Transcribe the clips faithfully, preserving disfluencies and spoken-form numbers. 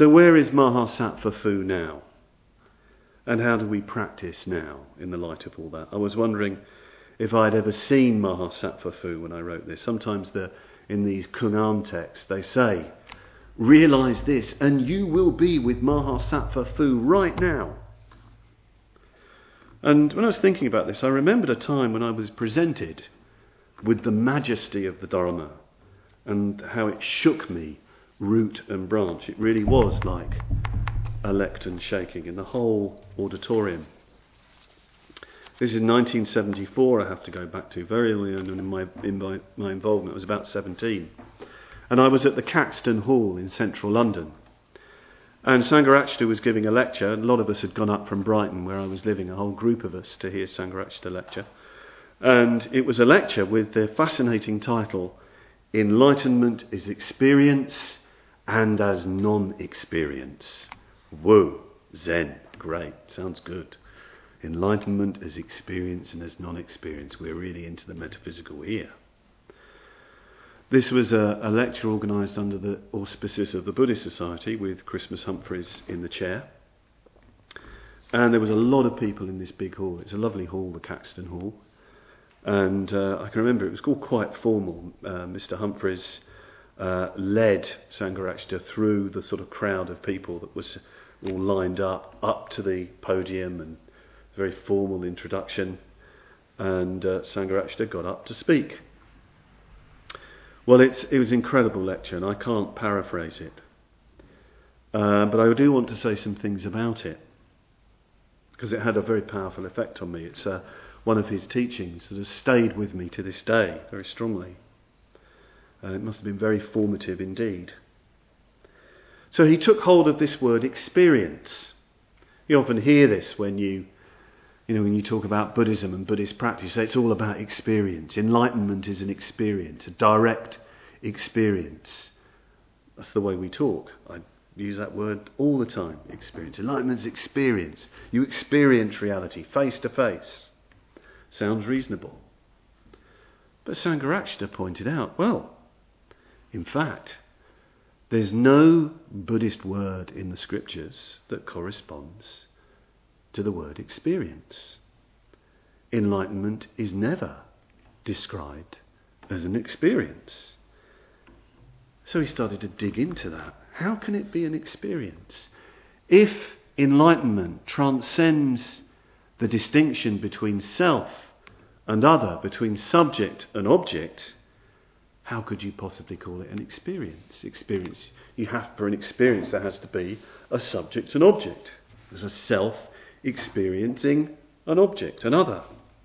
So where is Mahasattva Phu now? And how do we practice now in the light of all that? I was wondering if I'd ever seen Mahasattva Phu when I wrote this. Sometimes the, in these Kunam texts they say, realise this and you will be with Mahasattva Phu right now. And when I was thinking about this, I remembered a time when I was presented with the majesty of the Dharma and how it shook me root and branch. It really was like a lectern shaking in the whole auditorium. This is nineteen seventy-four, I have to go back to, very early on in my, in my, my involvement. I was about seventeen. And I was at the Caxton Hall in central London. And Sangharakshita was giving a lecture. A lot of us had gone up from Brighton, where I was living, a whole group of us, to hear Sangharakshita lecture. And it was a lecture with the fascinating title, Enlightenment is Experience and as Non-Experience. Whoa, Zen, great, sounds good. Enlightenment as experience and as non-experience. We're really into the metaphysical here. This was a, a lecture organised under the auspices of the Buddhist Society with Christmas Humphreys in the chair. And there was a lot of people in this big hall. It's a lovely hall, the Caxton Hall. And uh, I can remember it was all quite formal. Uh, Mister Humphreys uh, led Sangharakshita through the sort of crowd of people that was all lined up, up to the podium, and very formal introduction. And uh, Sangharakshita got up to speak. Well, it's, it was an incredible lecture, and I can't paraphrase it. Uh, but I do want to say some things about it, because it had a very powerful effect on me. It's uh, one of his teachings that has stayed with me to this day very strongly. Uh, it must have been very formative indeed. So he took hold of this word experience. You often hear this when you, you know, when you talk about Buddhism and Buddhist practice. You say it's all about experience. Enlightenment is an experience, a direct experience. That's the way we talk. I use that word all the time, experience. Enlightenment is experience. You experience reality face to face. Sounds reasonable. But Sangharakshita pointed out, well, in fact, there's no Buddhist word in the scriptures that corresponds to the word experience. Enlightenment is never described as an experience. So he started to dig into that. How can it be an experience? If enlightenment transcends the distinction between self and other, between subject and object, how could you possibly call it an experience? Experience, you have, for an experience there has to be a subject and object. There's a self experiencing an object, another.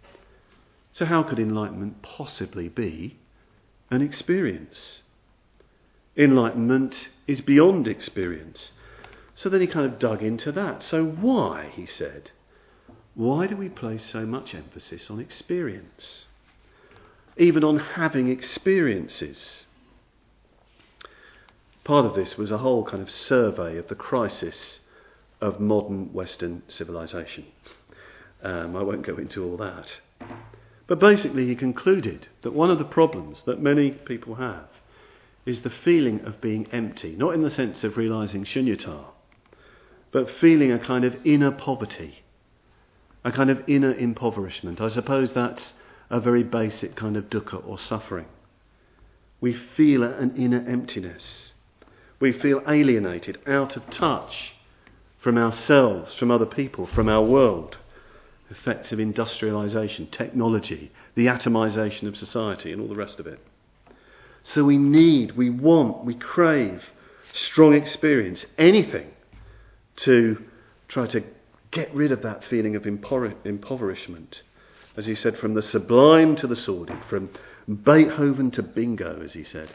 So how could enlightenment possibly be an experience? Enlightenment is beyond experience. So then he kind of dug into that. So why, he said, why do we place so much emphasis on experience? Even on having experiences. Part of this was a whole kind of survey of the crisis of modern Western civilization. Um, I won't go into all that. But basically he concluded that one of the problems that many people have is the feeling of being empty, not in the sense of realising shunyata, but feeling a kind of inner poverty, a kind of inner impoverishment. I suppose that's a very basic kind of dukkha or suffering. We feel an inner emptiness. We feel alienated, out of touch from ourselves, from other people, from our world. Effects of industrialisation, technology, the atomisation of society and all the rest of it. So we need, we want, we crave strong experience, anything to try to get rid of that feeling of impover- impoverishment. As he said, from the sublime to the sordid, from Beethoven to bingo, as he said.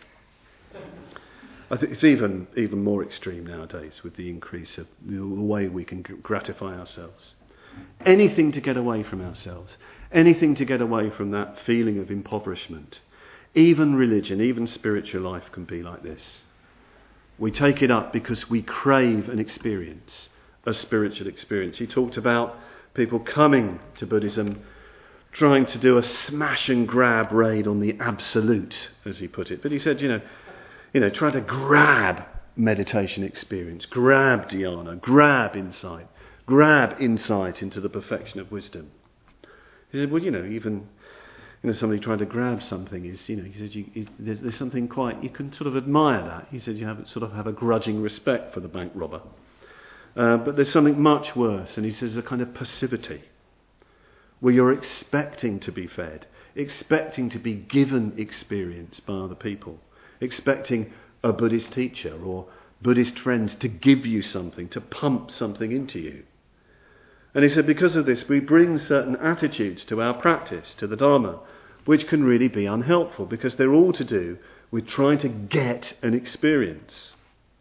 I think it's even even more extreme nowadays with the increase of the way we can gratify ourselves. Anything to get away from ourselves, anything to get away from that feeling of impoverishment. Even religion, even spiritual life can be like this. We take it up because we crave an experience, a spiritual experience. He talked about people coming to Buddhism trying to do a smash and grab raid on the absolute, as he put it. But he said, you know, you know, try to grab meditation experience. Grab dhyana, grab insight, grab insight into the perfection of wisdom. He said, well, you know, even you know, somebody trying to grab something is, you know, he said, you, it, there's, there's something quite, you can sort of admire that. He said, you have sort of have a grudging respect for the bank robber. Uh, but there's something much worse, and he says a kind of passivity, where you're expecting to be fed, expecting to be given experience by other people, expecting a Buddhist teacher or Buddhist friends to give you something, to pump something into you. And he said, because of this, we bring certain attitudes to our practice, to the Dharma, which can really be unhelpful, because they're all to do with trying to get an experience.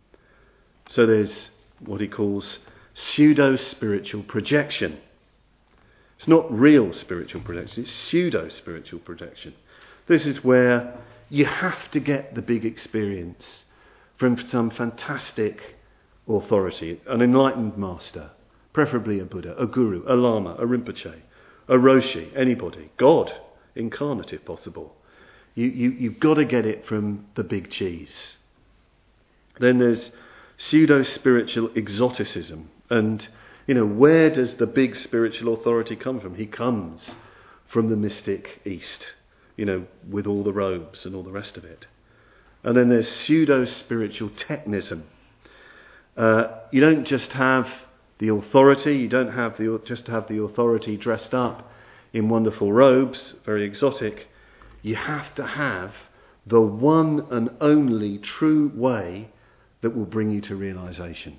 So there's what he calls pseudo-spiritual projection. It's not real spiritual projection, it's pseudo-spiritual projection. This is where you have to get the big experience from some fantastic authority, an enlightened master, preferably a Buddha, a guru, a lama, a rinpoche, a roshi, anybody, God incarnate if possible. You, you, you've got to get it from the big cheese. Then there's pseudo-spiritual exoticism. And, you know, where does the big spiritual authority come from? He comes from the mystic East, you know, with all the robes and all the rest of it. And then there's pseudo-spiritual technism. Uh, you don't just have the authority, you don't have the just have the authority dressed up in wonderful robes, very exotic. You have to have the one and only true way that will bring you to realization.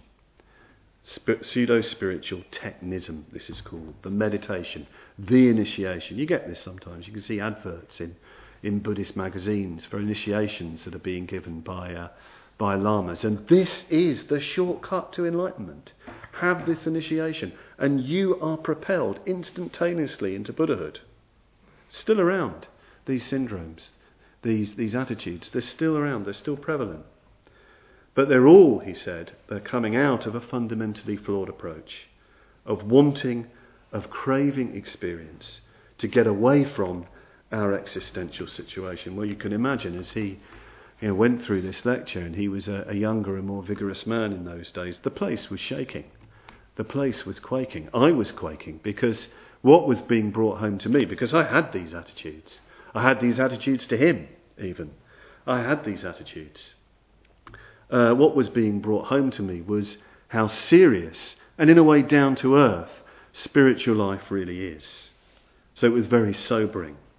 Sp- pseudo-spiritual technism, this is called. The meditation, the initiation. You get this sometimes. You can see adverts in, in Buddhist magazines for initiations that are being given by uh, by lamas. And this is the shortcut to enlightenment. Have this initiation, and you are propelled instantaneously into Buddhahood. Still around, these syndromes, these, these attitudes, they're still around, they're still prevalent. But they're all, he said, they're coming out of a fundamentally flawed approach of wanting, of craving experience to get away from our existential situation. Well, you can imagine as he you know, went through this lecture, and he was a, a younger and more vigorous man in those days, the place was shaking. The place was quaking. I was quaking because what was being brought home to me, because I had these attitudes. I had these attitudes to him, even. I had these attitudes. Uh, what was being brought home to me was how serious and in a way down to earth spiritual life really is. So it was very sobering.